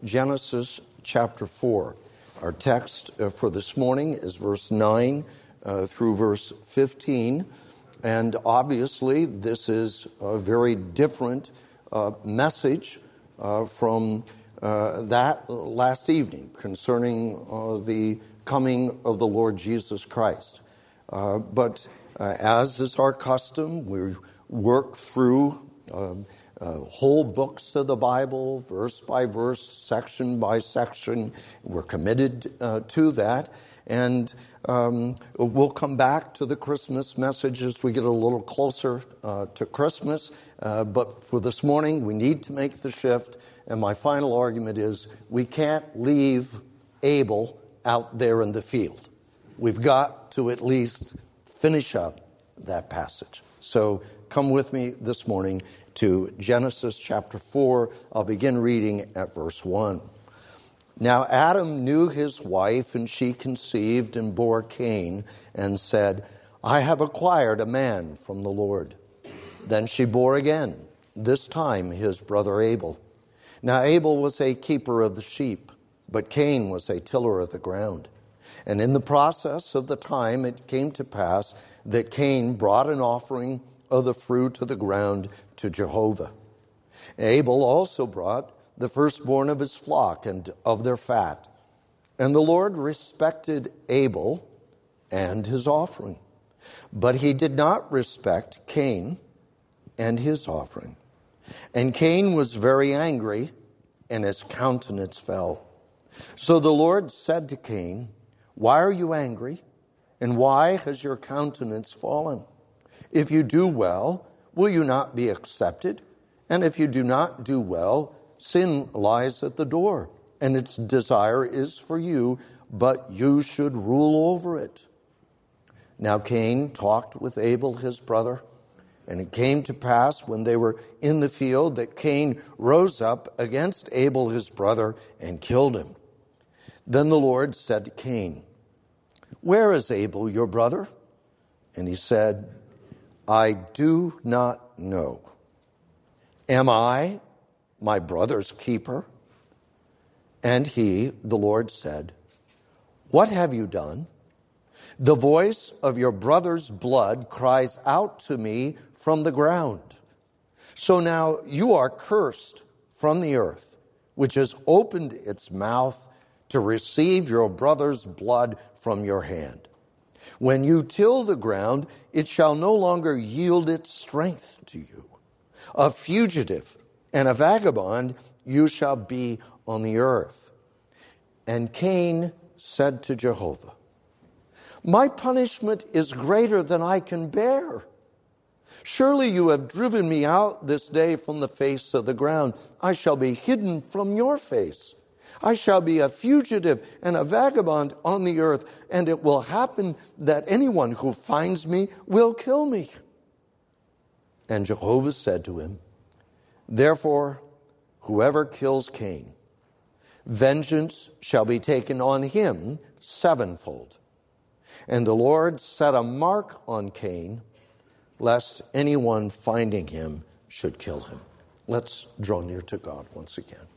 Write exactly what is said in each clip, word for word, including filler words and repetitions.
Genesis chapter four. Our text uh, for this morning is verse nine uh, through verse fifteen. And obviously, this is a very different uh, message uh, from uh, that last evening concerning uh, the coming of the Lord Jesus Christ. Uh, but uh, as is our custom, we work through um, uh, whole books of the Bible, verse by verse, section by section. We're committed uh, to that. And um, we'll come back to the Christmas message as we get a little closer uh, to Christmas. Uh, but for this morning, we need to make the shift. And my final argument is we can't leave Abel out there in the field. We've got to at least finish up that passage. So come with me this morning to Genesis chapter four. I'll begin reading at verse one. Now Adam knew his wife, and she conceived and bore Cain, and said, I have acquired a man from the Lord. Then she bore again, this time his brother Abel. Now Abel was a keeper of the sheep, but Cain was a tiller of the ground. And in the process of the time it came to pass that Cain brought an offering of the fruit of the ground to Jehovah. Abel also brought the firstborn of his flock and of their fat. And the Lord respected Abel and his offering, but he did not respect Cain and his offering. And Cain was very angry, and his countenance fell. So the Lord said to Cain, Why are you angry? And why has your countenance fallen? If you do well, will you not be accepted? And if you do not do well, sin lies at the door, and its desire is for you, but you should rule over it. Now Cain talked with Abel his brother, and it came to pass when they were in the field that Cain rose up against Abel his brother and killed him. Then the Lord said to Cain, Where is Abel your brother? And he said, I do not know. Am I my brother's keeper? And he, the Lord, said, What have you done? The voice of your brother's blood cries out to me from the ground. So now you are cursed from the earth, which has opened its mouth to receive your brother's blood from your hand. When you till the ground, it shall no longer yield its strength to you. A fugitive and a vagabond you shall be on the earth. And Cain said to Jehovah, My punishment is greater than I can bear. Surely you have driven me out this day from the face of the ground. I shall be hidden from your face. I shall be a fugitive and a vagabond on the earth, and it will happen that anyone who finds me will kill me. And Jehovah said to him, Therefore, whoever kills Cain, vengeance shall be taken on him sevenfold. And the Lord set a mark on Cain, lest anyone finding him should kill him. Let's draw near to God once again.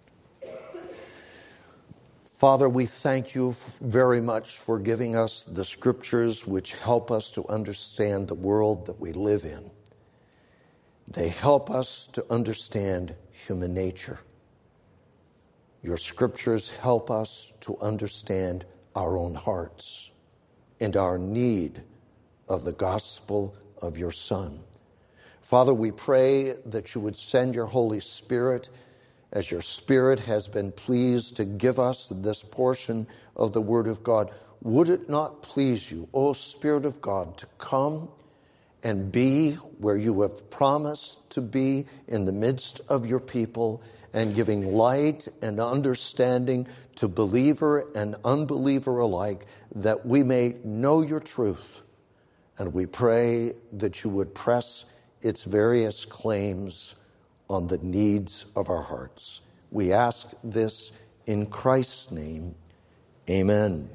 Father, we thank you very much for giving us the scriptures which help us to understand the world that we live in. They help us to understand human nature. Your scriptures help us to understand our own hearts and our need of the gospel of your Son. Father, we pray that you would send your Holy Spirit as your Spirit has been pleased to give us this portion of the Word of God. Would it not please you, O Spirit of God, to come and be where you have promised to be in the midst of your people, and giving light and understanding to believer and unbeliever alike, that we may know your truth. And we pray that you would press its various claims on the needs of our hearts. We ask this in Christ's name. Amen.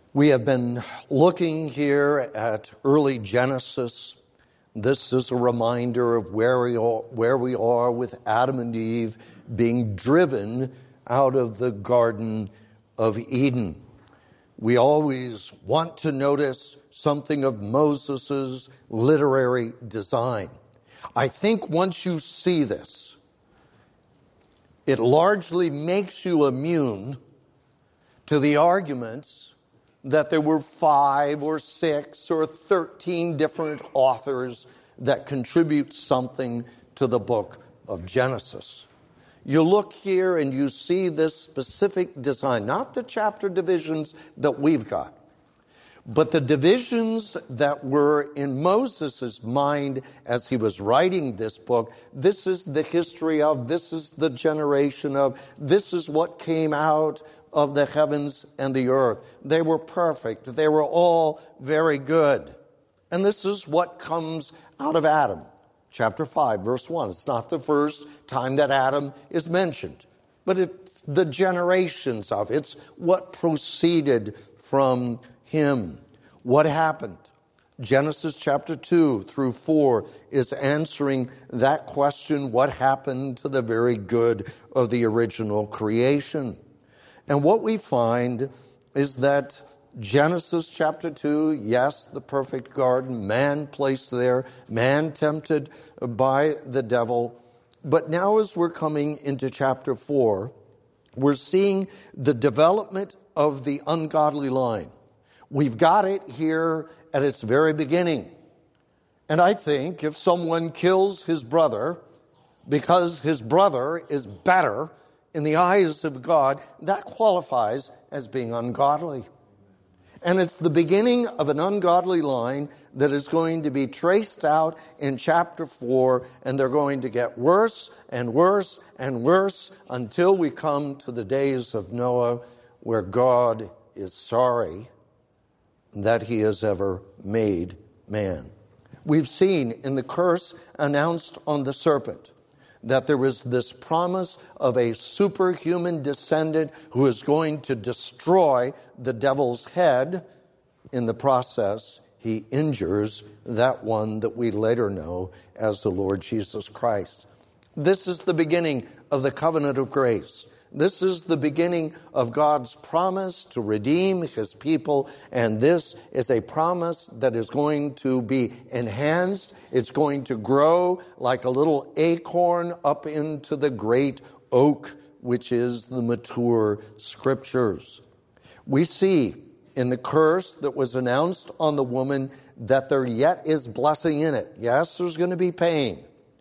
We have been looking here at early Genesis. This is a reminder of where we are, where we are with Adam and Eve being driven out of the Garden of Eden. We always want to notice something of Moses' literary design. I think once you see this, it largely makes you immune to the arguments that there were five or six or thirteen different authors that contribute something to the book of Genesis. You look here and you see this specific design, not the chapter divisions that we've got, but the divisions that were in Moses' mind as he was writing this book. This is the history of, this is the generation of, this is what came out of the heavens and the earth. They were perfect. They were all very good. And this is what comes out of Adam. Chapter five, verse one. It's not the first time that Adam is mentioned, but it's the generations of. It's what proceeded from him. What happened? Genesis chapter two through four is answering that question, what happened to the very good of the original creation? And what we find is that Genesis chapter two, yes, the perfect garden, man placed there, man tempted by the devil. But now as we're coming into chapter four, we're seeing the development of the ungodly line. We've got it here at its very beginning. And I think if someone kills his brother because his brother is better in the eyes of God, that qualifies as being ungodly. And it's the beginning of an ungodly line that is going to be traced out in chapter four, and they're going to get worse and worse and worse until we come to the days of Noah, where God is sorry that he has ever made man. We've seen in the curse announced on the serpent that there is this promise of a superhuman descendant who is going to destroy the devil's head. In the process, he injures that one that we later know as the Lord Jesus Christ. This is the beginning of the covenant of grace. This is the beginning of God's promise to redeem his people, and this is a promise that is going to be enhanced. It's going to grow like a little acorn up into the great oak, which is the mature scriptures. We see in the curse that was announced on the woman that there yet is blessing in it. Yes, there's going to be pain,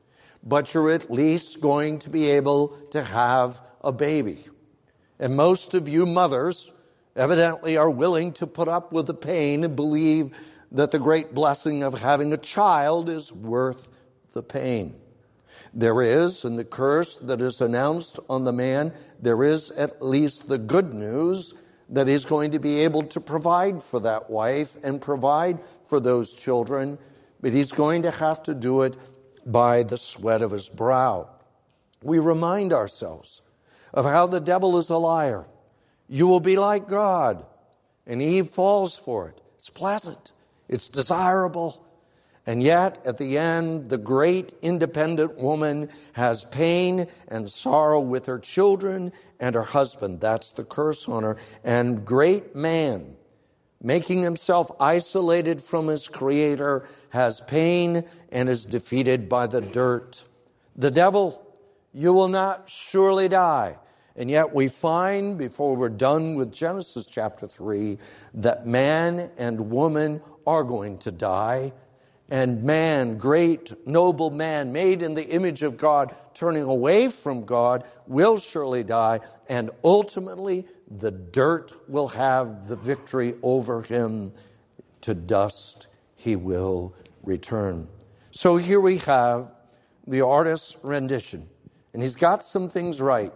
but you're at least going to be able to have a baby. And most of you mothers evidently are willing to put up with the pain and believe that the great blessing of having a child is worth the pain. There is, in the curse that is announced on the man, there is at least the good news that he's going to be able to provide for that wife and provide for those children, but he's going to have to do it by the sweat of his brow. We remind ourselves of how the devil is a liar. You will be like God. And Eve falls for it. It's pleasant. It's desirable. And yet, at the end, the great independent woman has pain and sorrow with her children and her husband. That's the curse on her. And great man, making himself isolated from his Creator, has pain and is defeated by the dirt. The devil, you will not surely die. And yet we find, before we're done with Genesis chapter three, that man and woman are going to die. And man, great, noble man, made in the image of God, turning away from God, will surely die. And ultimately, the dirt will have the victory over him. To dust he will return. So here we have the artist's rendition. And he's got some things right.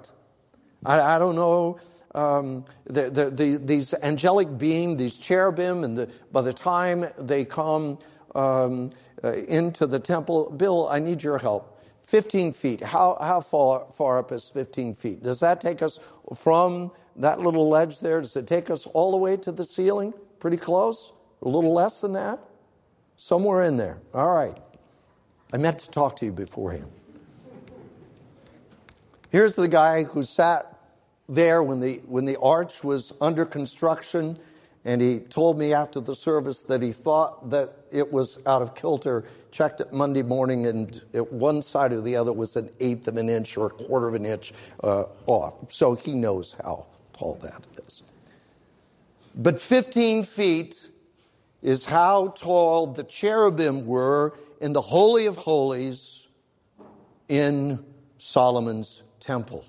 I, I don't know, um, the, the, the, these angelic beings, these cherubim, and the, by the time they come um, uh, into the temple, Bill, I need your help. fifteen feet. How, how far, far up is fifteen feet? Does that take us from that little ledge there? Does it take us all the way to the ceiling? Pretty close? A little less than that? Somewhere in there. All right. I meant to talk to you beforehand. Here's the guy who sat there when the when the arch was under construction, and he told me after the service that he thought that it was out of kilter. Checked it Monday morning, and it, one side or the other was an eighth of an inch or a quarter of an inch uh, off. So he knows how tall that is. But fifteen feet is how tall the cherubim were in the Holy of Holies in Solomon's temple.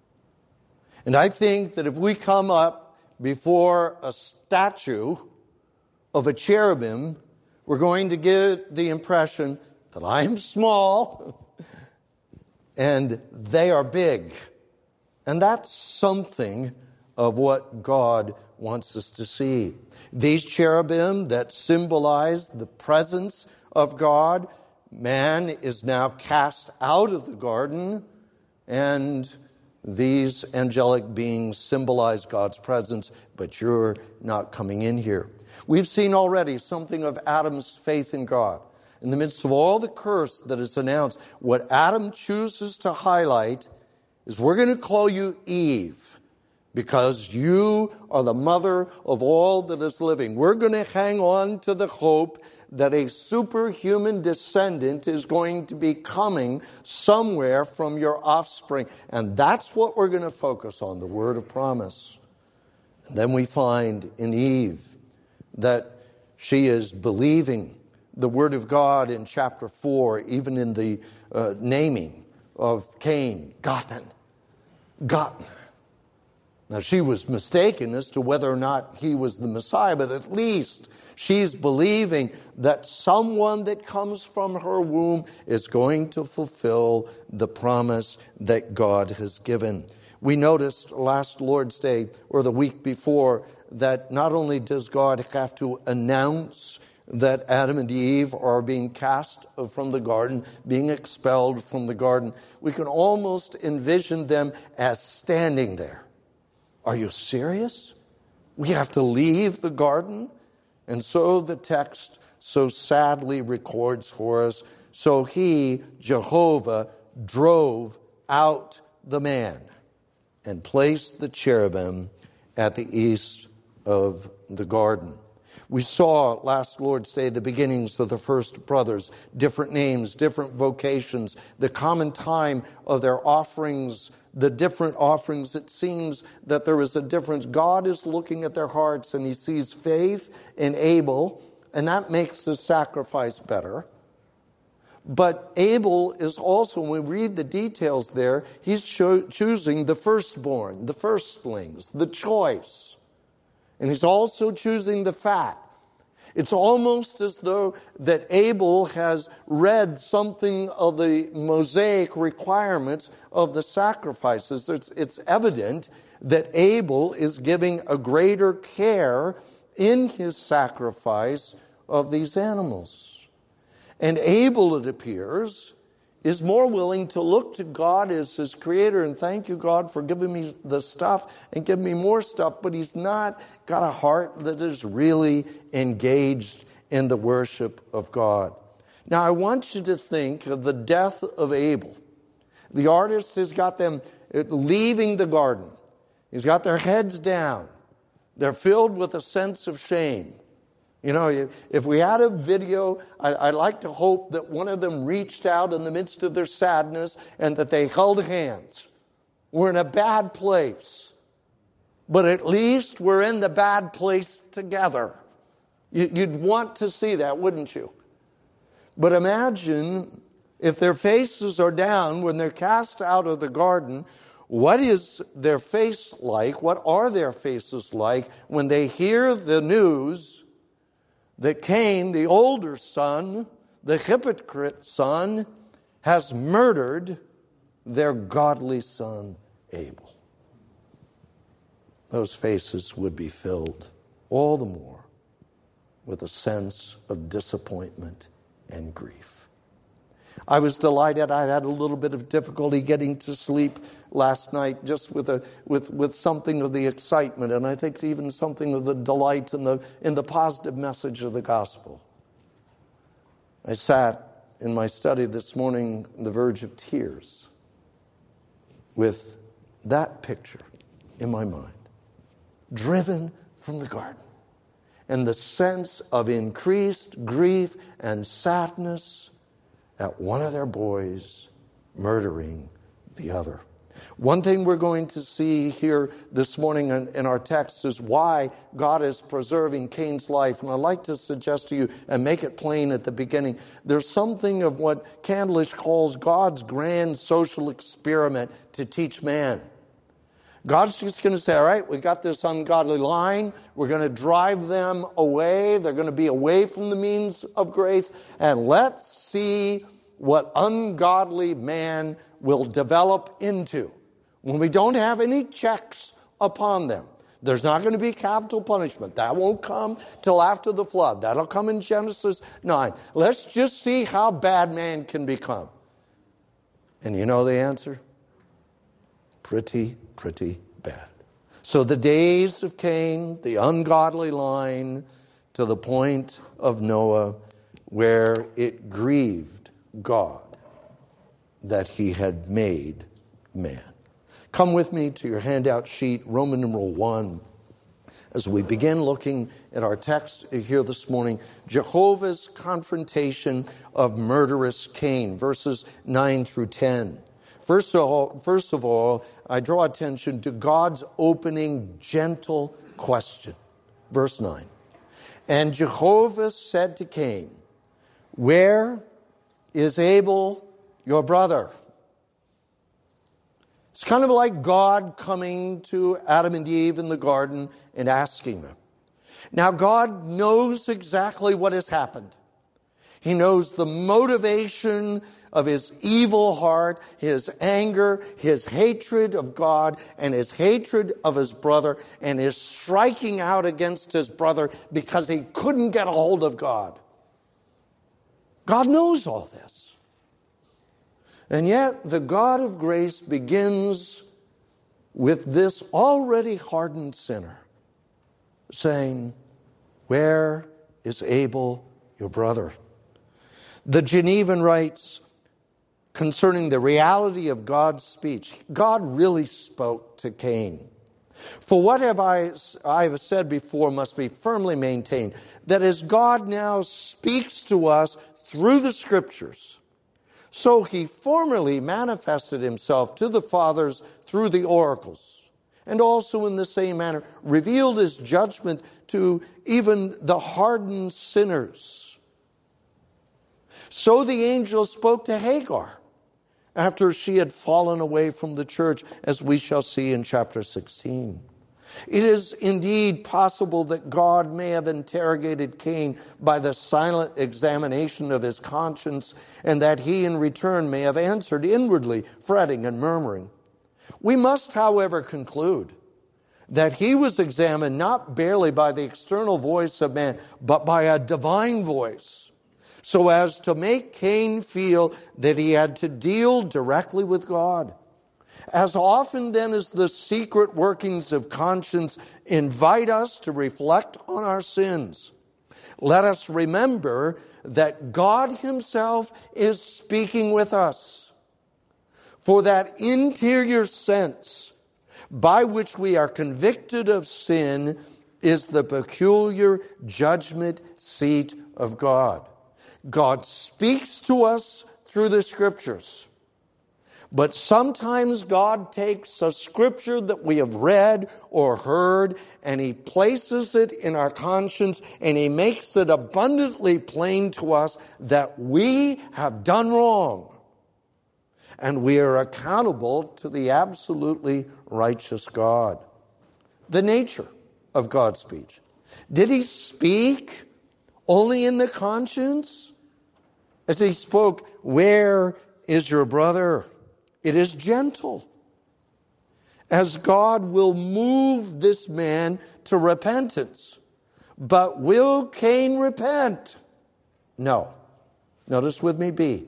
And I think that if we come up before a statue of a cherubim, we're going to get the impression that I am small and they are big. And that's something of what God wants us to see. These cherubim that symbolize the presence of God, man is now cast out of the garden, and these angelic beings symbolize God's presence, but you're not coming in here. We've seen already something of Adam's faith in God. In the midst of all the curse that is announced, what Adam chooses to highlight is, we're going to call you Eve because you are the mother of all that is living. We're going to hang on to the hope that a superhuman descendant is going to be coming somewhere from your offspring. And that's what we're going to focus on, the word of promise. And then we find in Eve that she is believing the word of God in chapter four, even in the uh, naming of Cain, Gotten, Gotten. Now, she was mistaken as to whether or not he was the Messiah, but at least she's believing that someone that comes from her womb is going to fulfill the promise that God has given. We noticed last Lord's Day, or the week before, that not only does God have to announce that Adam and Eve are being cast from the garden, being expelled from the garden, we can almost envision them as standing there. Are you serious? We have to leave the garden? And so the text so sadly records for us, so he, Jehovah, drove out the man and placed the cherubim at the east of the garden. We saw last Lord's Day the beginnings of the first brothers, different names, different vocations, the common time of their offerings, the different offerings. It seems that there is a difference. God is looking at their hearts and he sees faith in Abel, and that makes the sacrifice better. But Abel is also, when we read the details there, he's cho- choosing the firstborn, the firstlings, the choice. And he's also choosing the fat. It's almost as though that Abel has read something of the Mosaic requirements of the sacrifices. It's, it's evident that Abel is giving a greater care in his sacrifice of these animals. And Abel, it appears, is more willing to look to God as his creator and thank you, God, for giving me the stuff and giving me more stuff, but he's not got a heart that is really engaged in the worship of God. Now, I want you to think of the death of Abel. The artist has got them leaving the garden. He's got their heads down. They're filled with a sense of shame. You know, if we had a video, I'd like to hope that one of them reached out in the midst of their sadness and that they held hands. We're in a bad place, but at least we're in the bad place together. You'd want to see that, wouldn't you? But imagine if their faces are down when they're cast out of the garden. What is their face like? What are their faces like when they hear the news that Cain, the older son, the hypocrite son, has murdered their godly son Abel? Those faces would be filled all the more with a sense of disappointment and grief. I was delighted. I had a little bit of difficulty getting to sleep last night, just with a with with something of the excitement, and I think even something of the delight in the in the positive message of the gospel. I sat in my study this morning on the verge of tears with that picture in my mind, driven from the garden, and the sense of increased grief and sadness at one of their boys murdering the other. One thing we're going to see here this morning in, in our text is why God is preserving Cain's life. And I'd like to suggest to you and make it plain at the beginning, there's something of what Candlish calls God's grand social experiment to teach man. God's just going to say, all right, we got this ungodly line. We're going to drive them away. They're going to be away from the means of grace. And let's see what ungodly man will develop into when we don't have any checks upon them. There's not going to be capital punishment. That won't come till after the flood. That'll come in Genesis nine. Let's just see how bad man can become. And you know the answer? Pretty, pretty bad. So the days of Cain, the ungodly line, to the point of Noah, where it grieved God that he had made man. Come with me to your handout sheet, Roman numeral one. As we begin looking at our text here this morning, Jehovah's confrontation of murderous Cain, verses nine through ten. First of all, first of all, I draw attention to God's opening gentle question. Verse nine. And Jehovah said to Cain, where is Abel, your brother? It's kind of like God coming to Adam and Eve in the garden and asking them. Now, God knows exactly what has happened. He knows the motivation of his evil heart, his anger, his hatred of God, and his hatred of his brother, and his striking out against his brother because he couldn't get a hold of God. God knows all this. And yet, the God of grace begins with this already hardened sinner, saying, where is Abel, your brother? The Genevan writes concerning the reality of God's speech. God really spoke to Cain. For what have I, I have said before must be firmly maintained, that as God now speaks to us through the Scriptures, so he formerly manifested himself to the fathers through the oracles, and also in the same manner revealed his judgment to even the hardened sinners. So the angel spoke to Hagar after she had fallen away from the church, as we shall see in chapter sixteen. It is indeed possible that God may have interrogated Cain by the silent examination of his conscience, and that he in return may have answered inwardly, fretting and murmuring. We must, however, conclude that he was examined not barely by the external voice of man, but by a divine voice, so as to make Cain feel that he had to deal directly with God. As often then as the secret workings of conscience invite us to reflect on our sins, let us remember that God himself is speaking with us. For that interior sense by which we are convicted of sin is the peculiar judgment seat of God. God speaks to us through the Scriptures. But sometimes God takes a scripture that we have read or heard and he places it in our conscience and he makes it abundantly plain to us that we have done wrong. And we are accountable to the absolutely righteous God. The nature of God's speech. Did he speak only in the conscience? As he spoke, where is your brother? It is gentle, as God will move this man to repentance. But will Cain repent? No. Notice with me B.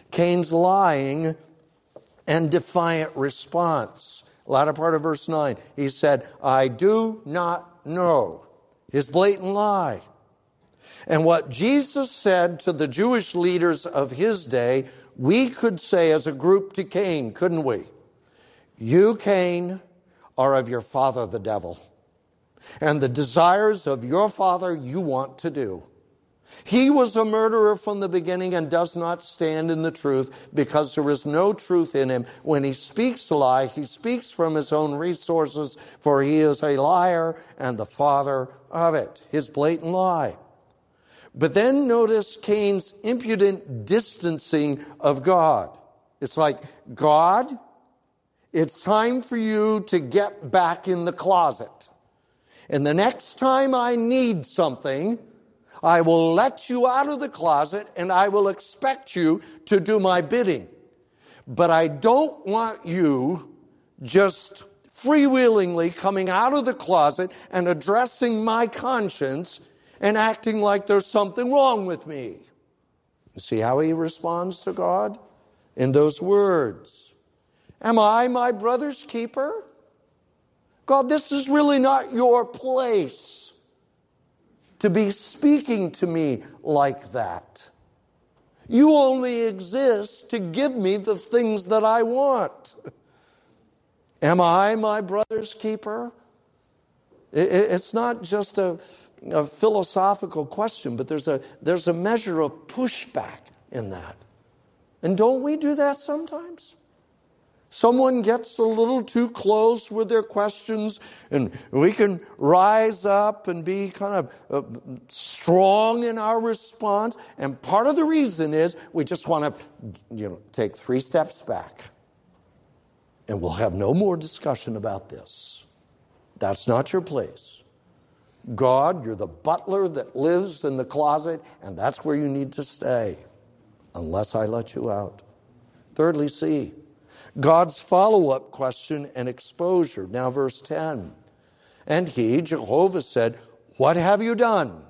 Cain's lying and defiant response. Latter part of verse nine, he said, I do not know. His blatant lie. And what Jesus said to the Jewish leaders of his day, we could say as a group to Cain, couldn't we? You, Cain, are of your father the devil, and the desires of your father you want to do. He was a murderer from the beginning and does not stand in the truth, because there is no truth in him. When he speaks a lie, he speaks from his own resources, for he is a liar and the father of it. His blatant lie. But then notice Cain's impudent distancing of God. It's like, God, it's time for you to get back in the closet. And the next time I need something, I will let you out of the closet and I will expect you to do my bidding. But I don't want you just freewheelingly coming out of the closet and addressing my conscience and acting like there's something wrong with me. You see how he responds to God? In those words. Am I my brother's keeper? God, this is really not your place to be speaking to me like that. You only exist to give me the things that I want. Am I my brother's keeper? It's not just a, a philosophical question, but there's a, there's a measure of pushback in that. And don't we do that sometimes? Someone gets a little too close with their questions, and we can rise up and be kind of uh, strong in our response. And part of the reason is we just want to, you know, take three steps back. And we'll have no more discussion about this. That's not your place. God, you're the butler that lives in the closet, and that's where you need to stay, unless I let you out. Thirdly, see, God's follow-up question and exposure. Now verse ten. And he, Jehovah, said, what have you done?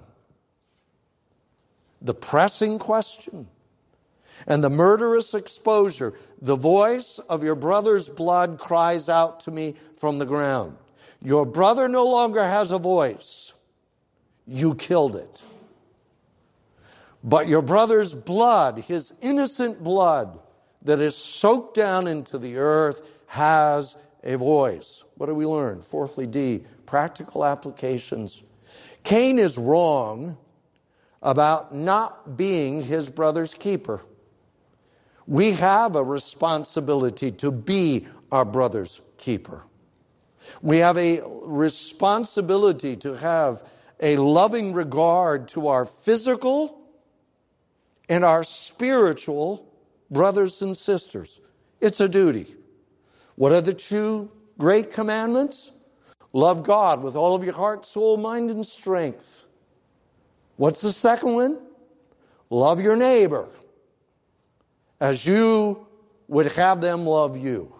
The pressing question and the murderous exposure. The voice of your brother's blood cries out to me from the ground. Your brother no longer has a voice. You killed it. But your brother's blood, his innocent blood, that is soaked down into the earth, has a voice. What do we learn? Fourthly, D, practical applications. Cain is wrong about not being his brother's keeper. We have a responsibility to be our brother's keeper. We have a responsibility to have a loving regard to our physical and our spiritual brothers and sisters. It's a duty. What are the two great commandments? Love God with all of your heart, soul, mind, and strength. What's the second one? Love your neighbor as you would have them love you.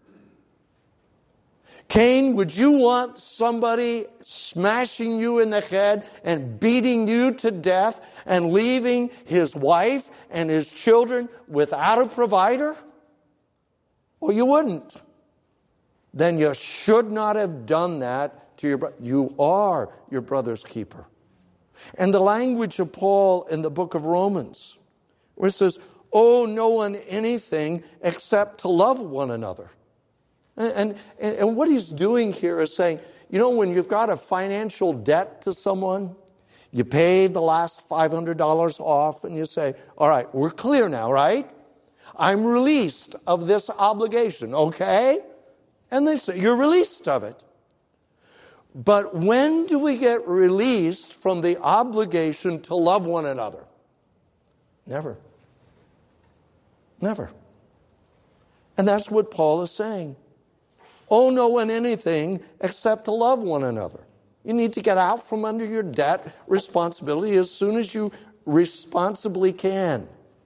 Cain, would you want somebody smashing you in the head and beating you to death and leaving his wife and his children without a provider? Well, you wouldn't. Then you should not have done that to your brother. You are your brother's keeper. And the language of Paul in the book of Romans, where it says, owe no one anything except to love one another. And, and, and what he's doing here is saying, you know, when you've got a financial debt to someone, you pay the last five hundred dollars off and you say, all right, we're clear now, right? I'm released of this obligation, okay? And they say, you're released of it. But when do we get released from the obligation to love one another? Never. Never. And that's what Paul is saying. Owe no one anything except to love one another. You need to get out from under your debt responsibility as soon as you responsibly can.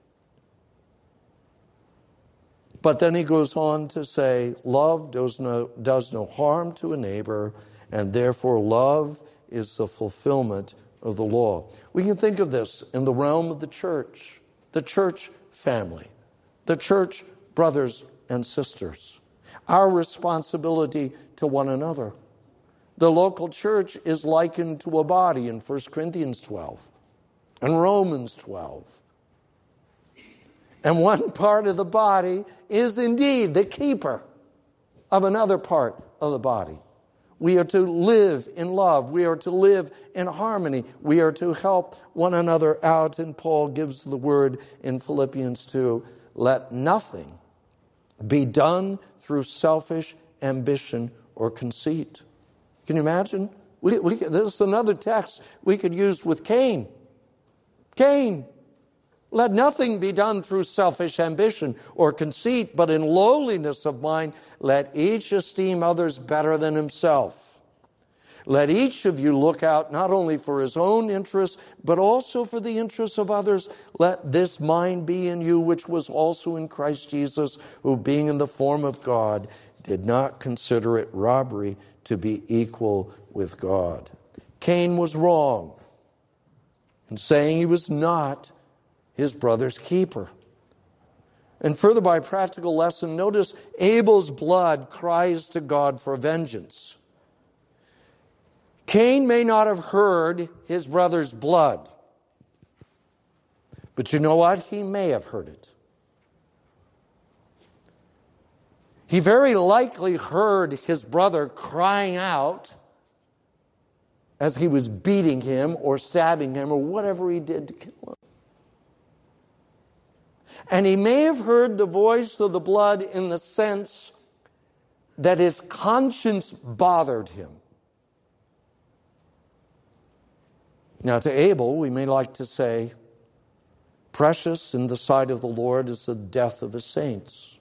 But then he goes on to say, love does no, does no harm to a neighbor, and therefore love is the fulfillment of the law. We can think of this in the realm of the church, the church family. The church, brothers and sisters, our responsibility to one another. The local church is likened to a body in First Corinthians twelve and Romans twelve. And one part of the body is indeed the keeper of another part of the body. We are to live in love. We are to live in harmony. We are to help one another out. And Paul gives the word in Philippians two, let nothing be done through selfish ambition or conceit. Can you imagine? We, we, this is another text we could use with Cain. Cain. Let nothing be done through selfish ambition or conceit, but in lowliness of mind, let each esteem others better than himself. Let each of you look out not only for his own interests, but also for the interests of others. Let this mind be in you, which was also in Christ Jesus, who being in the form of God, did not consider it robbery to be equal with God. Cain was wrong in saying he was not his brother's keeper. And further, by practical lesson, notice Abel's blood cries to God for vengeance. Cain may not have heard his brother's blood, but you know what? He may have heard it. He very likely heard his brother crying out as he was beating him or stabbing him or whatever he did to kill him. And he may have heard the voice of the blood in the sense that his conscience bothered him. Now, to Abel, we may like to say, precious in the sight of the Lord is the death of his saints.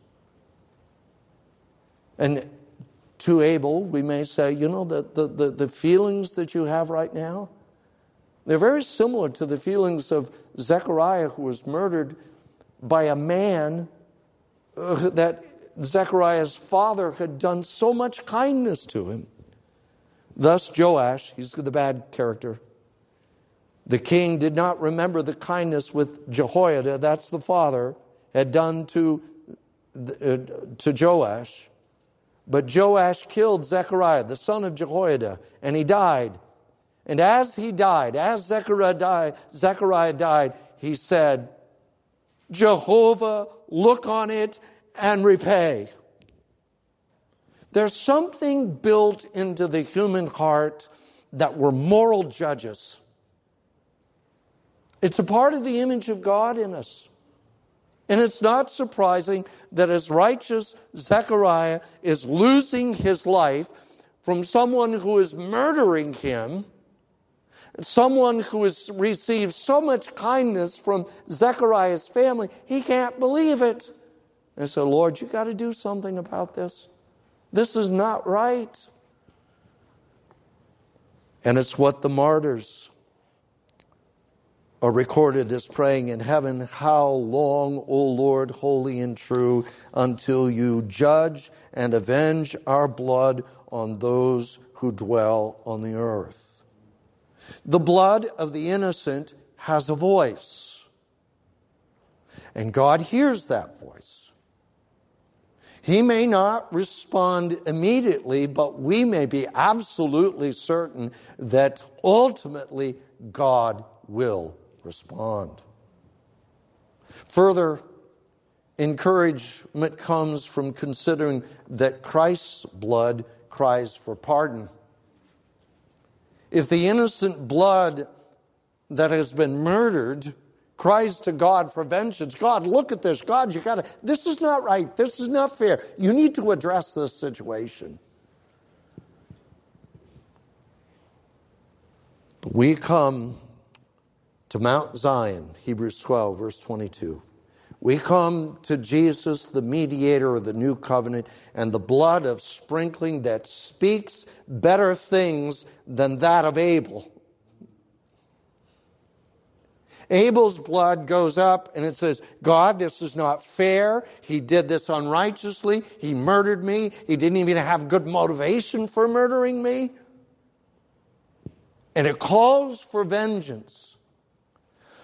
And to Abel, we may say, you know, the, the, the, the feelings that you have right now, they're very similar to the feelings of Zechariah, who was murdered by a man uh, that Zechariah's father had done so much kindness to him. Thus Joash, he's the bad character, the king did not remember the kindness with Jehoiada, that's the father, had done to, uh, to Joash. But Joash killed Zechariah, the son of Jehoiada, and he died. And as he died, as Zechariah died, Zechariah died, he said, Jehovah, look on it and repay. There's something built into the human heart that we're moral judges. It's a part of the image of God in us. And it's not surprising that as righteous Zechariah is losing his life from someone who is murdering him, someone who has received so much kindness from Zechariah's family, he can't believe it. And so, Lord, you got to do something about this. This is not right. And it's what the martyrs are recorded as praying in heaven. How long, O Lord, holy and true, until you judge and avenge our blood on those who dwell on the earth. The blood of the innocent has a voice. And God hears that voice. He may not respond immediately, but we may be absolutely certain that ultimately God will respond. Further encouragement comes from considering that Christ's blood cries for pardon. If the innocent blood that has been murdered cries to God for vengeance, God, look at this. God, you got to, this is not right. This is not fair. You need to address this situation. But we come to Mount Zion, Hebrews twelve, verse twenty-two. We come to Jesus, the mediator of the new covenant, and the blood of sprinkling that speaks better things than that of Abel. Abel's blood goes up and it says, God, this is not fair. He did this unrighteously. He murdered me. He didn't even have good motivation for murdering me. And it calls for vengeance.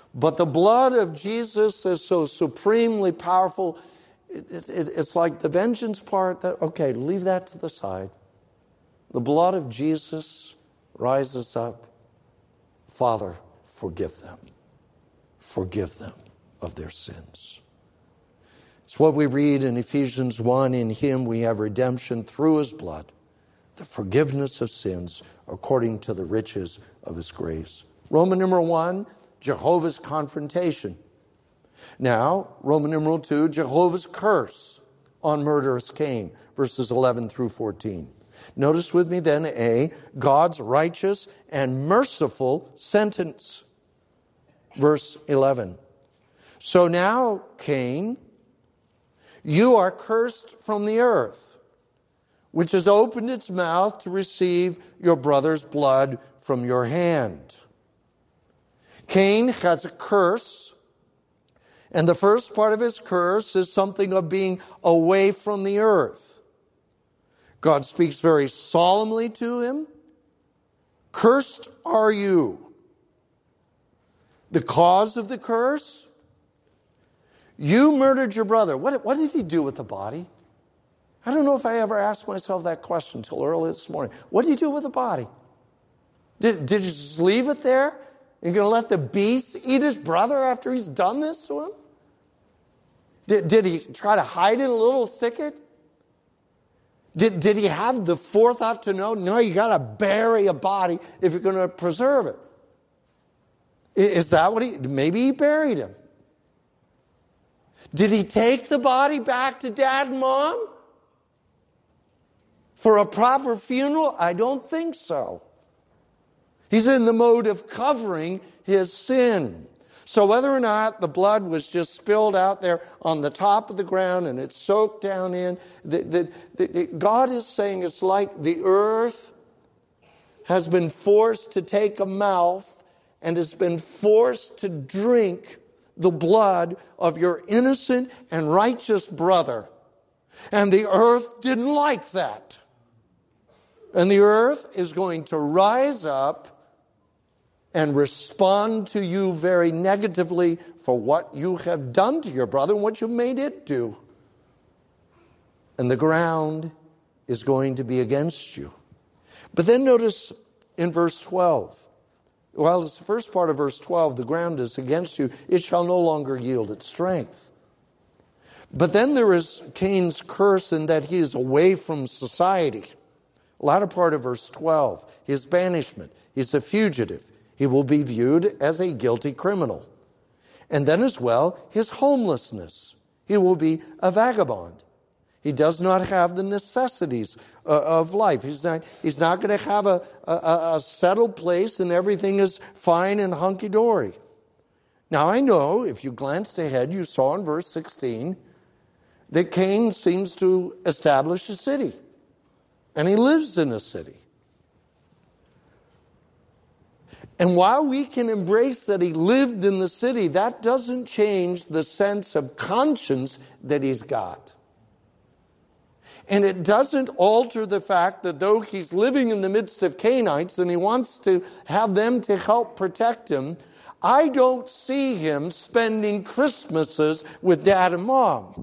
But the blood of Jesus is so supremely powerful. It, it, it's like the vengeance part, that, okay, leave that to the side. The blood of Jesus rises up. Father, forgive them. Forgive them of their sins. It's what we read in Ephesians one. In him we have redemption through his blood, the forgiveness of sins according to the riches of his grace. Roman numeral one, Jehovah's confrontation. Now, Roman numeral two, Jehovah's curse on murderous Cain, verses eleven through fourteen. Notice with me then, A, God's righteous and merciful sentence. Verse eleven. So now, Cain, you are cursed from the earth, which has opened its mouth to receive your brother's blood from your hand. Cain has a curse, and the first part of his curse is something of being away from the earth. God speaks very solemnly to him. Cursed are you. The cause of the curse? You murdered your brother. What, what did he do with the body? I don't know if I ever asked myself that question until early this morning. What did he do with the body? Did, did you just leave it there? You're going to let the beast eat his brother after he's done this to him? Did, did he try to hide in a little thicket? Did, did he have the forethought to know, no, you got to bury a body if you're going to preserve it? Is that what he, maybe he buried him. Did he take the body back to dad and mom for a proper funeral? I don't think so. He's in the mode of covering his sin. So whether or not the blood was just spilled out there on the top of the ground and it's soaked down in, the, the, the, God is saying it's like the earth has been forced to take a mouth and has been forced to drink the blood of your innocent and righteous brother. And the earth didn't like that. And the earth is going to rise up and respond to you very negatively for what you have done to your brother and what you made it do. And the ground is going to be against you. But then notice in verse twelve, well, it's the first part of verse twelve, the ground is against you, it shall no longer yield its strength. But then there is Cain's curse in that he is away from society. Latter part of verse twelve, his banishment. He's a fugitive. He will be viewed as a guilty criminal. And then as well, his homelessness. He will be a vagabond. He does not have the necessities uh, of life. He's not, he's not going to have a, a, a settled place and everything is fine and hunky-dory. Now I know, if you glanced ahead, you saw in verse sixteen that Cain seems to establish a city. And he lives in a city. And while we can embrace that he lived in the city, that doesn't change the sense of conscience that he's got. And it doesn't alter the fact that though he's living in the midst of Canaanites and he wants to have them to help protect him, I don't see him spending Christmases with dad and mom.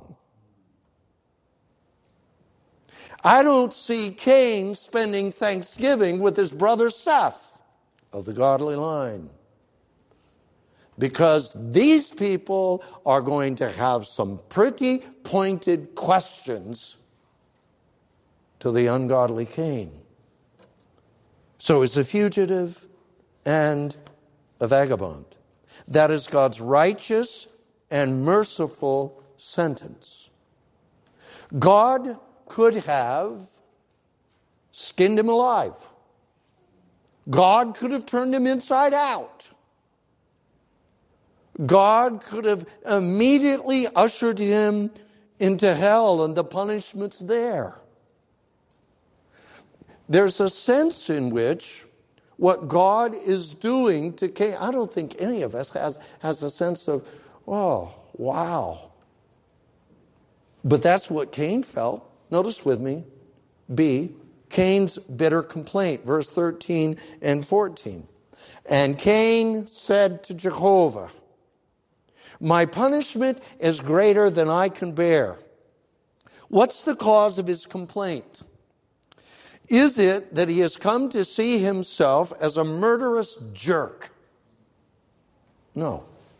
I don't see Cain spending Thanksgiving with his brother Seth of the godly line. Because these people are going to have some pretty pointed questions to the ungodly Cain. So he's a fugitive and a vagabond. That is God's righteous and merciful sentence. God could have skinned him alive. God could have turned him inside out. God could have immediately ushered him into hell and the punishments there. There's a sense in which what God is doing to Cain, I don't think any of us has, has a sense of, oh, wow. But that's what Cain felt. Notice with me, B, Cain's bitter complaint, verse thirteen and fourteen. And Cain said to Jehovah, My punishment is greater than I can bear. What's the cause of his complaint? Is it that he has come to see himself as a murderous jerk? No.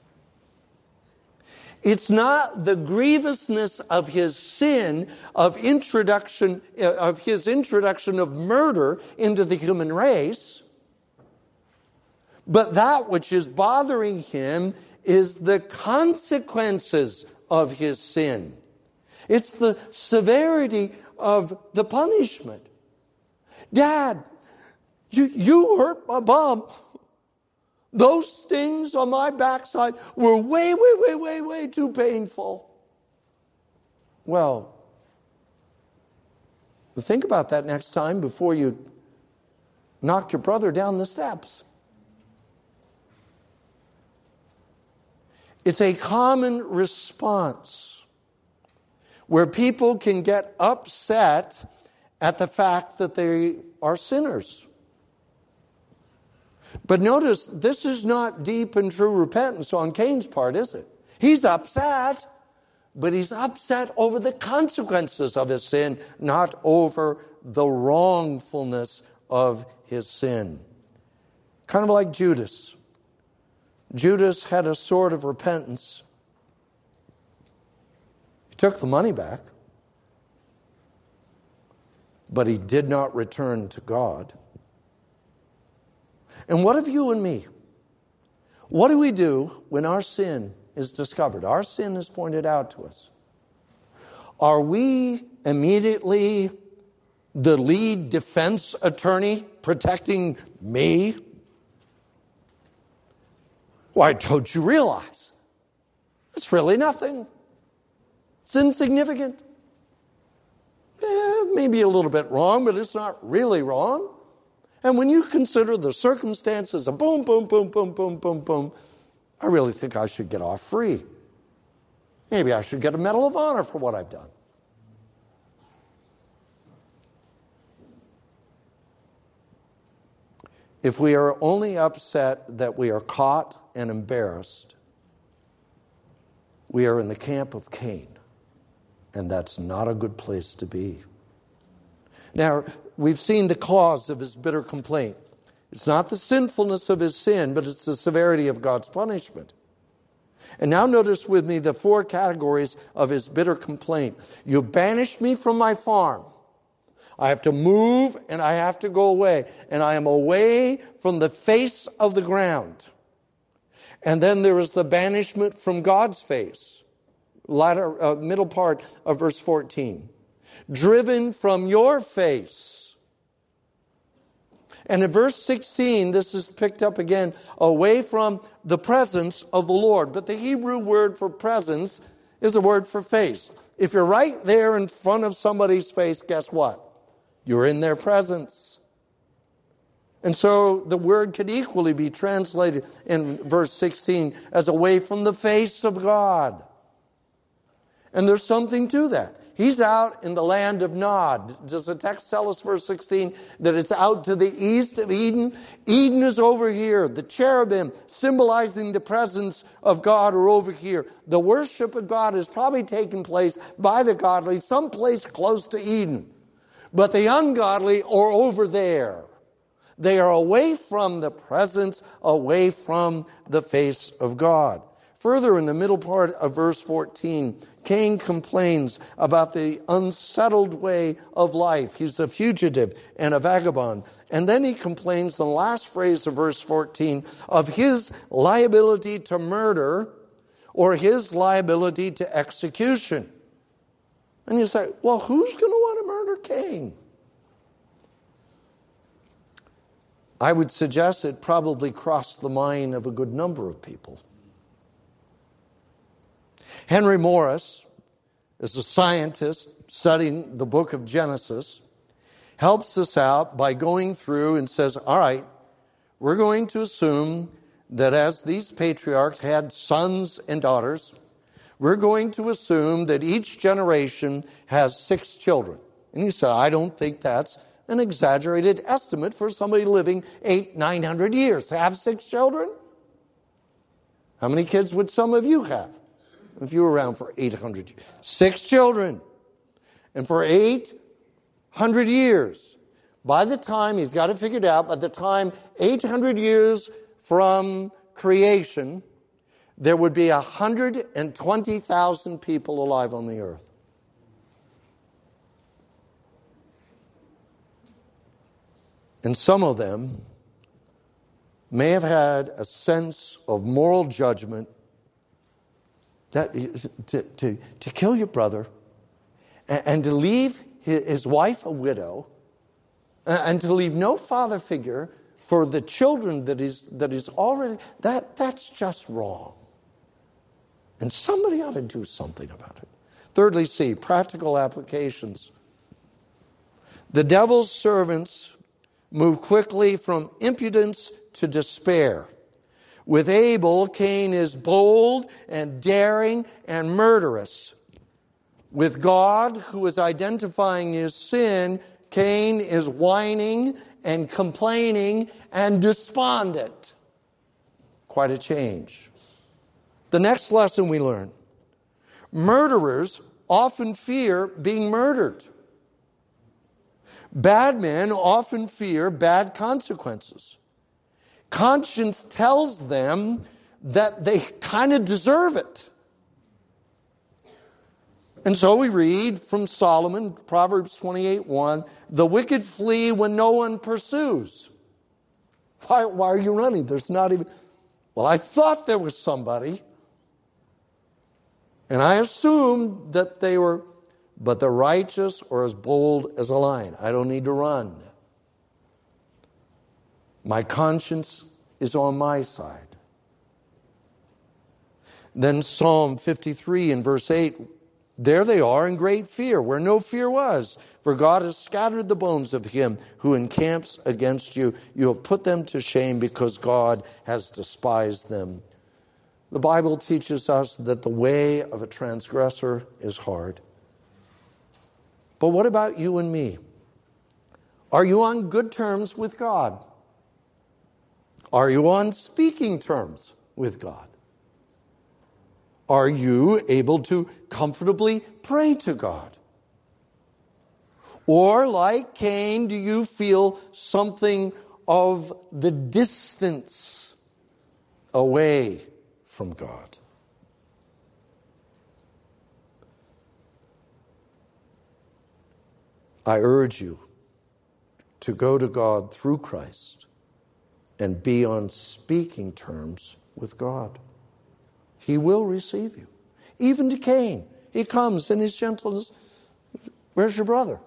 It's not the grievousness of his sin, of introduction, of his introduction of murder into the human race, but that which is bothering him is the consequences of his sin. It's the severity of the punishment. Dad, you, you hurt my bum. Those stings on my backside were way, way, way, way, way too painful. Well, think about that next time before you knocked your brother down the steps. It's a common response where people can get upset at the fact that they are sinners. But notice, this is not deep and true repentance on Cain's part, is it? He's upset, but he's upset over the consequences of his sin, not over the wrongfulness of his sin. Kind of like Judas. Judas had a sort of repentance. He took the money back, but he did not return to God. And what of you and me? What do we do when our sin is discovered? Our sin is pointed out to us. Are we immediately the lead defense attorney protecting me? Why, don't you realize? It's really nothing. It's insignificant. Eh, maybe a little bit wrong, but it's not really wrong. And when you consider the circumstances of boom, boom, boom, boom, boom, boom, boom, I really think I should get off free. Maybe I should get a Medal of Honor for what I've done. If we are only upset that we are caught and embarrassed, we are in the camp of Cain, and that's not a good place to be. Now, we've seen the cause of his bitter complaint. It's not the sinfulness of his sin, but it's the severity of God's punishment. And now notice with me the four categories of his bitter complaint. You banished me from my farm. I have to move and I have to go away. And I am away from the face of the ground. And then there is the banishment from God's face. Latter, uh, middle part of verse fourteen. Driven from your face. And in verse sixteen, this is picked up again, away from the presence of the Lord. But the Hebrew word for presence is a word for face. If you're right there in front of somebody's face, guess what? You're in their presence. And so the word could equally be translated in verse sixteen as away from the face of God. And there's something to that. He's out in the land of Nod. Does the text tell us, verse sixteen, that it's out to the east of Eden? Eden is over here. The cherubim symbolizing the presence of God are over here. The worship of God is probably taking place by the godly someplace close to Eden. But the ungodly are over there. They are away from the presence, away from the face of God. Further, in the middle part of verse fourteen, Cain complains about the unsettled way of life. He's a fugitive and a vagabond. And then he complains, in the last phrase of verse fourteen, of his liability to murder or his liability to execution. And you say, well, who's going to want to murder Cain? I would suggest it probably crossed the mind of a good number of people. Henry Morris is a scientist studying the book of Genesis, helps us out by going through and says, all right, we're going to assume that as these patriarchs had sons and daughters, we're going to assume that each generation has six children. And he said, I don't think that's an exaggerated estimate for somebody living eight, nine hundred years to have six children. How many kids would some of you have if you were around for eight hundred years? Six children. And for eight hundred years, by the time, he's got it figured out, by the time eight hundred years from creation, there would be one hundred twenty thousand people alive on the earth. And some of them may have had a sense of moral judgment that to, to, to kill your brother and, and to leave his, his wife a widow and to leave no father figure for the children that is that is already, that that's just wrong. And somebody ought to do something about it. Thirdly, C, practical applications. The devil's servants move quickly from impudence to despair. With Abel, Cain is bold and daring and murderous. With God, who is identifying his sin, Cain is whining and complaining and despondent. Quite a change. The next lesson we learn. Murderers often fear being murdered. Bad men often fear bad consequences. Conscience tells them that they kind of deserve it. And so we read from Solomon, Proverbs twenty-eight one, the wicked flee when no one pursues. Why, why are you running? There's not even... Well, I thought there was somebody. And I assumed that they were... But the righteous are as bold as a lion. I don't need to run. My conscience is on my side. Then Psalm fifty-three in verse eight, there they are in great fear, where no fear was. For God has scattered the bones of him who encamps against you. You have put them to shame because God has despised them. The Bible teaches us that the way of a transgressor is hard. But what about you and me? Are you on good terms with God? Are you on speaking terms with God? Are you able to comfortably pray to God? Or, like Cain, do you feel something of the distance away from God? I urge you to go to God through Christ and be on speaking terms with God. He will receive you. Even to Cain, he comes in his gentleness. Where's your brother?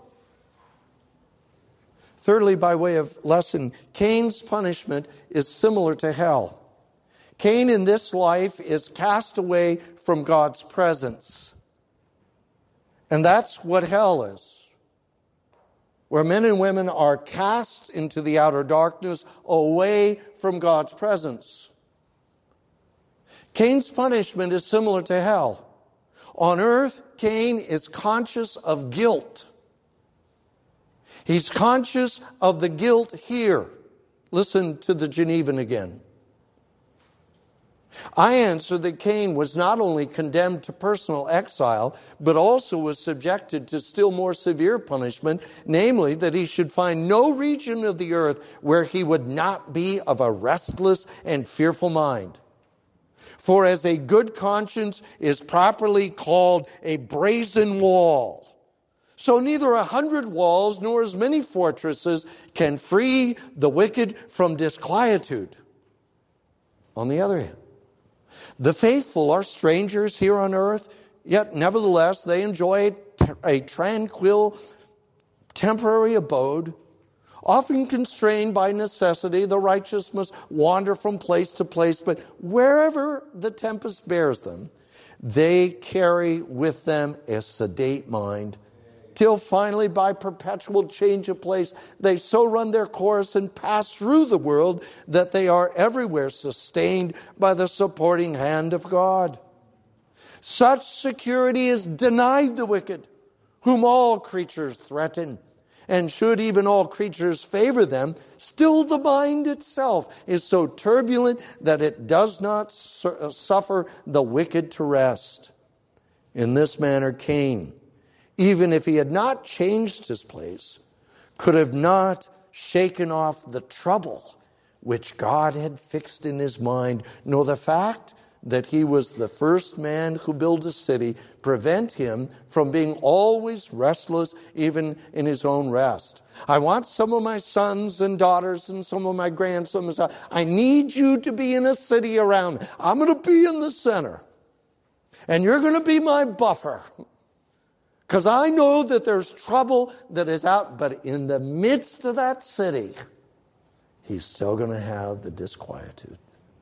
Thirdly, by way of lesson, Cain's punishment is similar to hell. Cain in this life is cast away from God's presence. And that's what hell is. Where men and women are cast into the outer darkness away from God's presence. Cain's punishment is similar to hell. On earth, Cain is conscious of guilt. He's conscious of the guilt here. Listen to the Genevan again. I answer that Cain was not only condemned to personal exile, but also was subjected to still more severe punishment, namely that he should find no region of the earth where he would not be of a restless and fearful mind. For as a good conscience is properly called a brazen wall, so neither a hundred walls nor as many fortresses can free the wicked from disquietude. On the other hand, the faithful are strangers here on earth, yet nevertheless they enjoy a tranquil, temporary abode. Often constrained by necessity, the righteous must wander from place to place, but wherever the tempest bears them, they carry with them a sedate mind, till finally by perpetual change of place, they so run their course and pass through the world that they are everywhere sustained by the supporting hand of God. Such security is denied the wicked, whom all creatures threaten, And should even all creatures favor them, still the mind itself is so turbulent that it does not su- suffer the wicked to rest. In this manner, Cain, even if he had not changed his place, could have not shaken off the trouble which God had fixed in his mind, nor the fact that he was the first man who built a city prevent him from being always restless, even in his own rest. I want some of my sons and daughters and some of my grandsons. I need you to be in a city around me. I'm going to be in the center. And you're going to be my buffer. Because I know that there's trouble that is out. But in the midst of that city, he's still going to have the disquietude.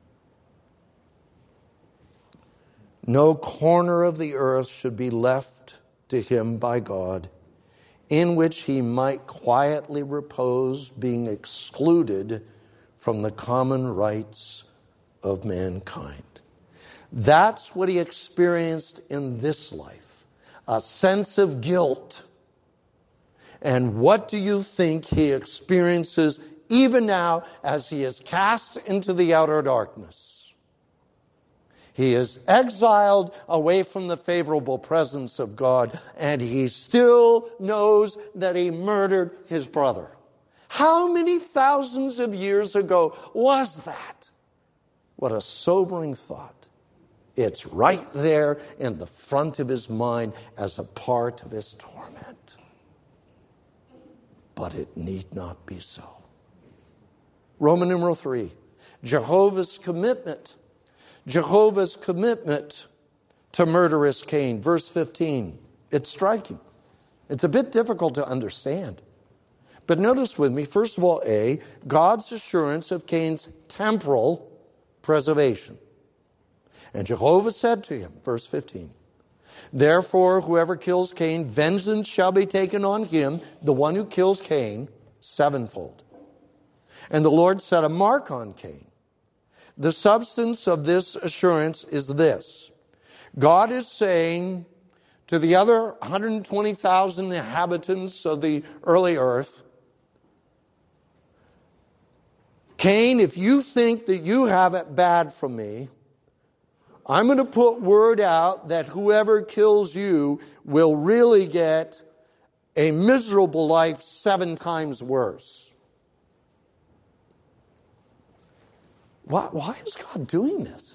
No corner of the earth should be left to him by God, in which he might quietly repose, being excluded from the common rights of mankind. That's what he experienced in this life, a sense of guilt. And what do you think he experiences even now as he is cast into the outer darkness? He is exiled away from the favorable presence of God, and he still knows that he murdered his brother. How many thousands of years ago was that? What a sobering thought. It's right there in the front of his mind as a part of his torment. But it need not be so. Roman numeral three, Jehovah's commitment. Jehovah's commitment to murderous Cain. Verse fifteen. It's striking. It's a bit difficult to understand. But notice with me, first of all, A, God's assurance of Cain's temporal preservation. And Jehovah said to him, verse fifteen, therefore, whoever kills Cain, vengeance shall be taken on him, the one who kills Cain, sevenfold. And the Lord set a mark on Cain. The substance of this assurance is this. God is saying to the other one hundred twenty thousand inhabitants of the early earth, Cain, if you think that you have it bad from me, I'm going to put word out that whoever kills you will really get a miserable life seven times worse. Why, why is God doing this?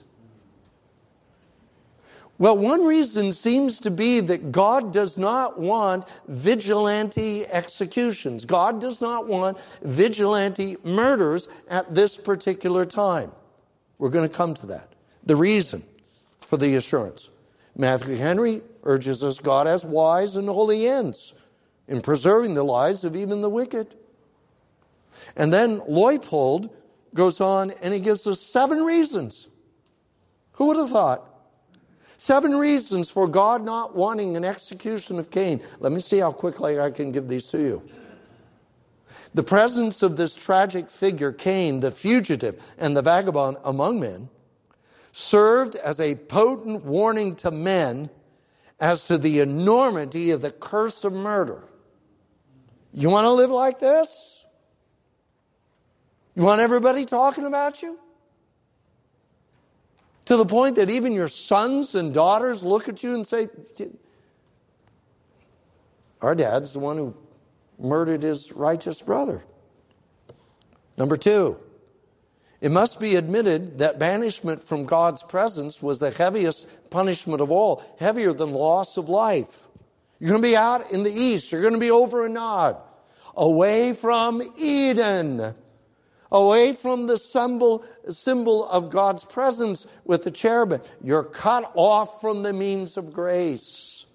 Well, one reason seems to be that God does not want vigilante executions. God does not want vigilante murders at this particular time. We're going to come to that. The reason for the assurance. Matthew Henry urges us God has wise and holy ends in preserving the lives of even the wicked. And then Leupold goes on and he gives us seven reasons. Who would have thought? Seven reasons for God not wanting an execution of Cain. Let me see how quickly I can give these to you. The presence of this tragic figure, Cain, the fugitive and the vagabond among men, served as a potent warning to men as to the enormity of the curse of murder. You want to live like this? You want everybody talking about you? To the point that even your sons and daughters look at you and say, our dad's the one who murdered his righteous brother. Number two, it must be admitted that banishment from God's presence was the heaviest punishment of all, heavier than loss of life. You're going to be out in the east. You're going to be over in Nod, away from Eden, away from the symbol, symbol of God's presence with the cherubim. You're cut off from the means of grace.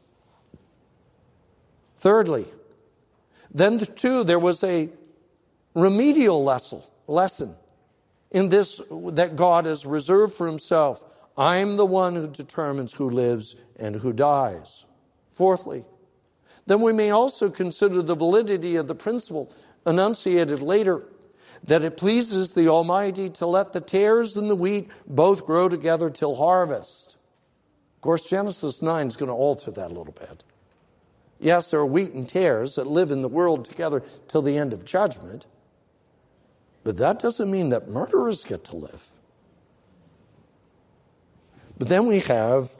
Thirdly, then too, there was a remedial lesson, lesson in this that God has reserved for himself. I'm the one who determines who lives and who dies. Fourthly, then we may also consider the validity of the principle enunciated later, that it pleases the Almighty to let the tares and the wheat both grow together till harvest. Of course, Genesis nine is going to alter that a little bit. Yes, there are wheat and tares that live in the world together till the end of judgment. But that doesn't mean that murderers get to live. But then we have,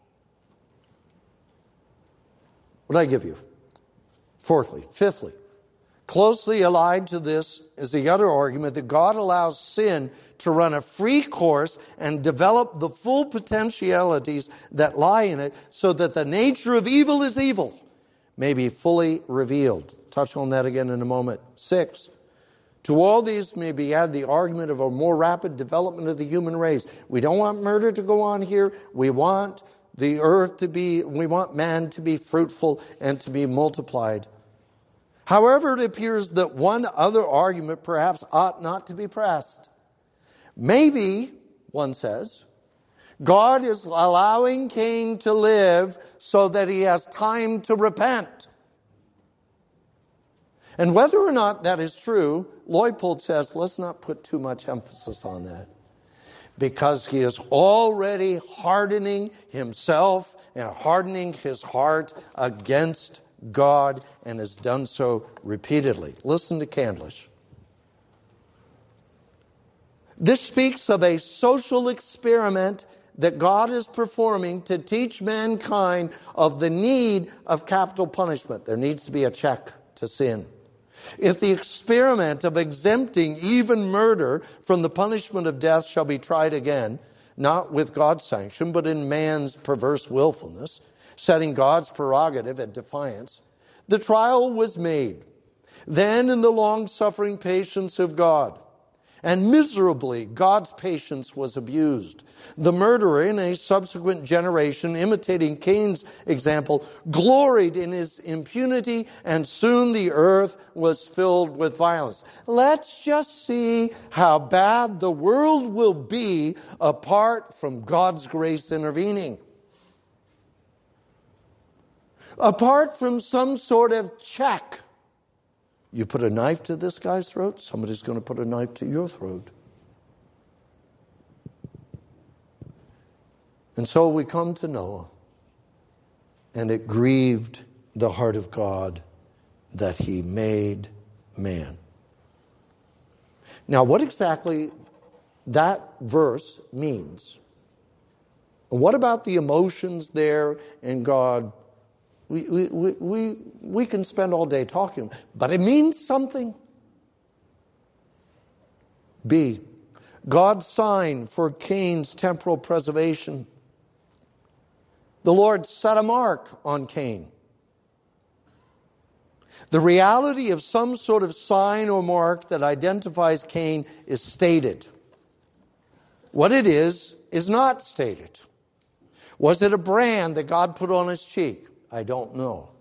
what did I give you? Fourthly, fifthly, closely allied to this is the other argument that God allows sin to run a free course and develop the full potentialities that lie in it so that the nature of evil is evil may be fully revealed. Touch on that again in a moment. Six, to all these may be added the argument of a more rapid development of the human race. We don't want murder to go on here. We want the earth to be, we want man to be fruitful and to be multiplied. However, it appears that one other argument perhaps ought not to be pressed. Maybe, one says, God is allowing Cain to live so that he has time to repent. And whether or not that is true, Leupold says, let's not put too much emphasis on that. Because he is already hardening himself and hardening his heart against God and has done so repeatedly. Listen to Candlish. This speaks of a social experiment that God is performing to teach mankind of the need of capital punishment. There needs to be a check to sin. If the experiment of exempting even murder from the punishment of death shall be tried again, not with God's sanction, but in man's perverse willfulness, setting God's prerogative at defiance, the trial was made. Then in the long-suffering patience of God, and miserably God's patience was abused. The murderer in a subsequent generation, imitating Cain's example, gloried in his impunity, and soon the earth was filled with violence. Let's just see how bad the world will be apart from God's grace intervening. Apart from some sort of check. You put a knife to this guy's throat, somebody's going to put a knife to your throat. And so we come to Noah, and it grieved the heart of God that he made man. Now, what exactly that verse means, what about the emotions there in God? We, we, we, we can spend all day talking, but it means something. B, God's sign for Cain's temporal preservation. The Lord set a mark on Cain. The reality of some sort of sign or mark that identifies Cain is stated. What it is, is not stated. Was it a brand that God put on his cheek? I don't know.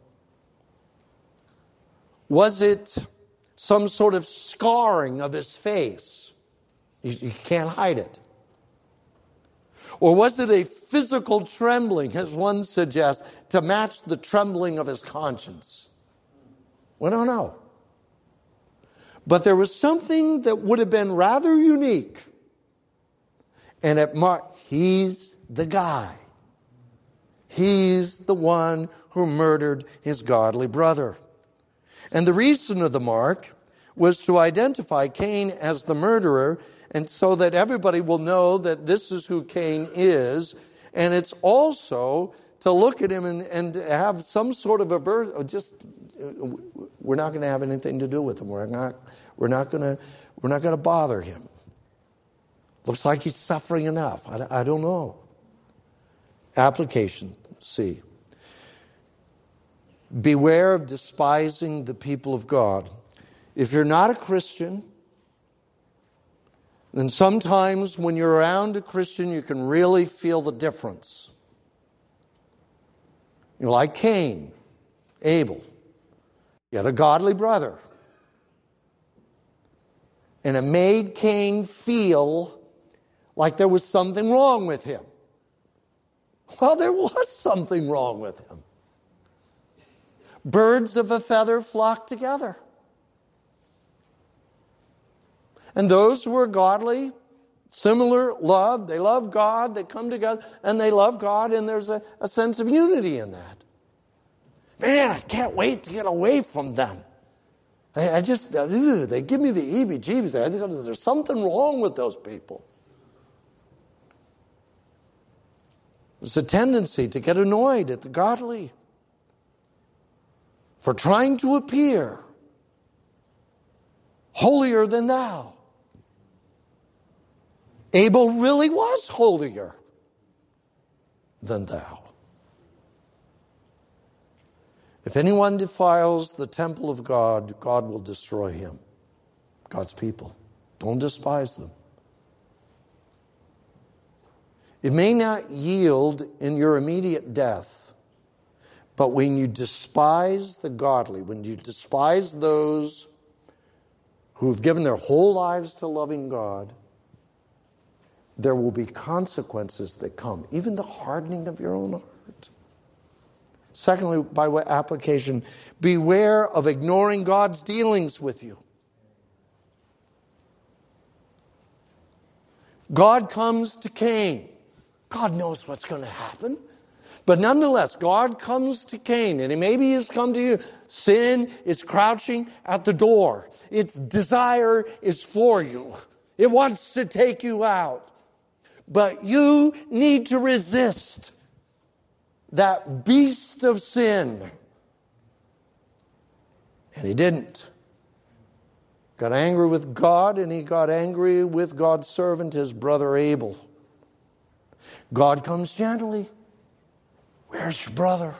Was it some sort of scarring of his face? You, you can't hide it. Or was it a physical trembling, as one suggests, to match the trembling of his conscience? We don't know. But there was something that would have been rather unique. And it marked, he's the guy. He's the one who murdered his godly brother. And the reason of the mark was to identify Cain as the murderer, and so that everybody will know that this is who Cain is. And it's also to look at him and, and have some sort of aversion. Just, we're not going to have anything to do with him. We're not, we're not going to, we're not going to bother him. Looks like he's suffering enough. I, I don't know. Application C. Beware of despising the people of God. If you're not a Christian, then sometimes when you're around a Christian, you can really feel the difference. You're like Cain, Abel. He had a godly brother. And it made Cain feel like there was something wrong with him. Well, there was something wrong with him. Birds of a feather flock together. And those who are godly, similar love, they love God, they come together, and they love God, and there's a, a sense of unity in that. Man, I can't wait to get away from them. I, I just, uh, they give me the heebie-jeebies. I just, there's something wrong with those people. There's a tendency to get annoyed at the godly for trying to appear holier than thou. Abel really was holier than thou. If anyone defiles the temple of God, God will destroy him. God's people. Don't despise them. It may not yield in your immediate death, but when you despise the godly, when you despise those who have given their whole lives to loving God, there will be consequences that come, even the hardening of your own heart. Secondly, by way of application, beware of ignoring God's dealings with you. God comes to Cain. God knows what's going to happen. But nonetheless, God comes to Cain, and maybe He has come to you. Sin is crouching at the door. Its desire is for you. It wants to take you out. But you need to resist that beast of sin. And he didn't. Got angry with God, and he got angry with God's servant, his brother Abel. God comes gently. Where's your brother?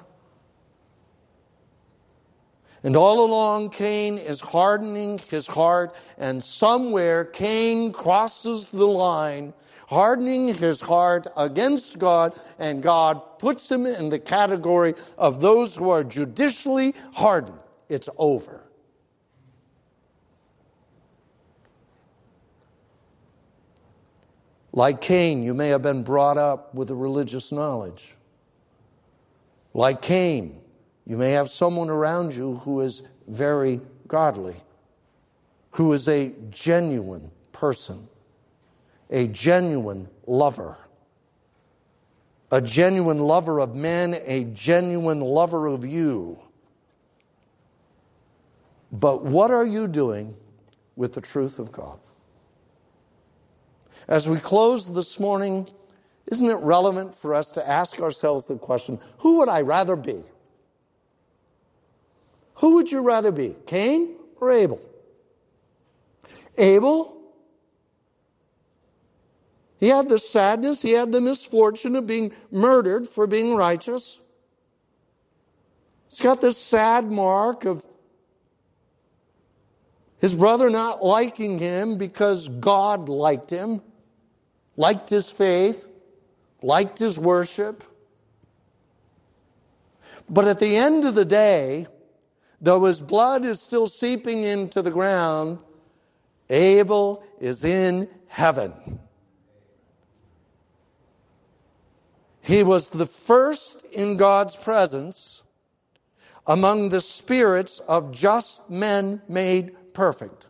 And all along, Cain is hardening his heart, and somewhere Cain crosses the line, hardening his heart against God, and God puts him in the category of those who are judicially hardened. It's over. Like Cain, you may have been brought up with a religious knowledge. Like Cain, you may have someone around you who is very godly, who is a genuine person, a genuine lover, a genuine lover of men, a genuine lover of you. But what are you doing with the truth of God? As we close this morning, isn't it relevant for us to ask ourselves the question, who would I rather be? Who would you rather be, Cain or Abel? Abel, he had the sadness, he had the misfortune of being murdered for being righteous. He's got this sad mark of his brother not liking him because God liked him, liked his faith, liked his worship. But at the end of the day, though his blood is still seeping into the ground, Abel is in heaven. He was the first in God's presence among the spirits of just men made perfect.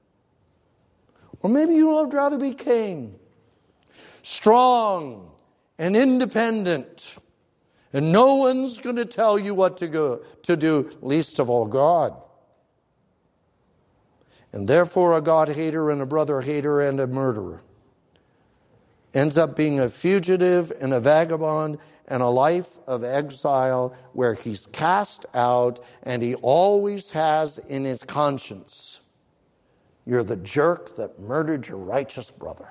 Or maybe you would rather be Cain, strong and independent, and no one's going to tell you what to go to do, least of all God. And therefore a God hater and a brother hater and a murderer ends up being a fugitive and a vagabond and a life of exile where he's cast out, and he always has in his conscience, you're the jerk that murdered your righteous brother.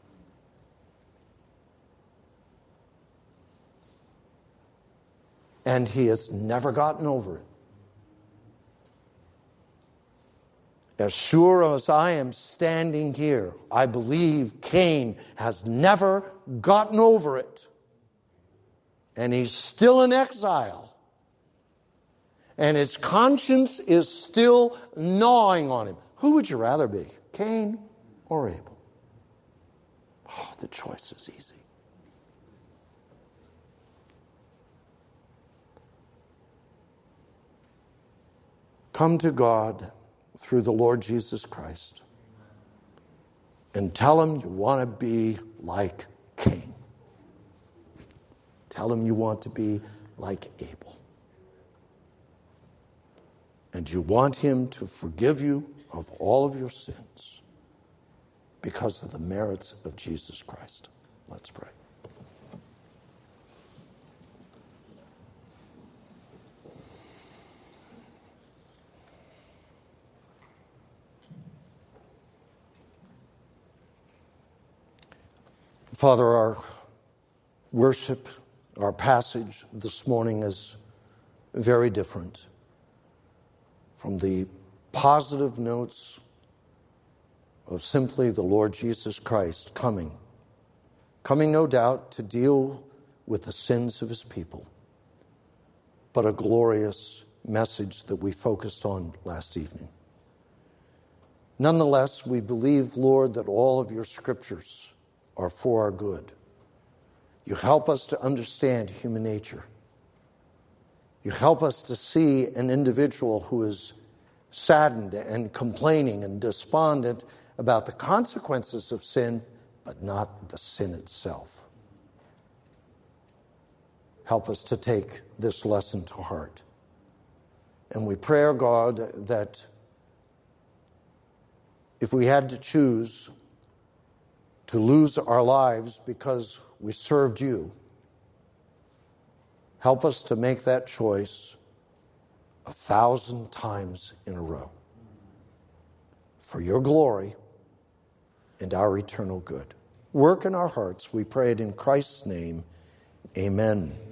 And he has never gotten over it. As sure as I am standing here, I believe Cain has never gotten over it. And he's still in exile. And his conscience is still gnawing on him. Who would you rather be, Cain or Abel? Oh, the choice is easy. Come to God through the Lord Jesus Christ and tell him you want to be like Cain. Tell him you want to be like Abel. And you want him to forgive you of all of your sins because of the merits of Jesus Christ. Let's pray. Father, our worship, our passage this morning is very different from the positive notes of simply the Lord Jesus Christ coming, coming no doubt to deal with the sins of his people, but a glorious message that we focused on last evening. Nonetheless, we believe, Lord, that all of your scriptures are for our good. You help us to understand human nature. You help us to see an individual who is saddened and complaining and despondent about the consequences of sin, but not the sin itself. Help us to take this lesson to heart. And we pray, God, that if we had to choose to lose our lives because we served you, help us to make that choice a thousand times in a row for your glory and our eternal good. Work in our hearts, we pray it in Christ's name. Amen.